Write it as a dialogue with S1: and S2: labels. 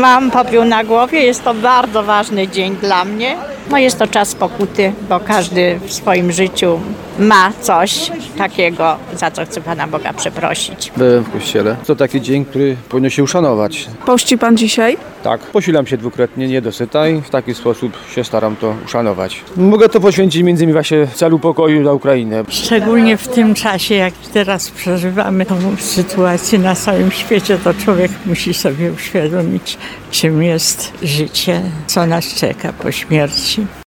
S1: mam popiół na głowie, jest to bardzo ważny dzień dla mnie. No jest to czas pokuty, bo każdy w swoim życiu ma coś takiego, za co chce Pana Boga przeprosić.
S2: Byłem w kościele. To taki dzień, który powinno się uszanować.
S3: Pości pan dzisiaj?
S2: Tak, posilam się dwukrotnie, nie dosyta i w taki sposób się staram to uszanować. Mogę to poświęcić między innymi właśnie celu pokoju dla Ukrainy.
S4: Szczególnie w tym czasie, jak teraz przeżywamy tą sytuację na całym świecie, to człowiek musi sobie uświadomić, czym jest życie, co nas czeka po śmierci.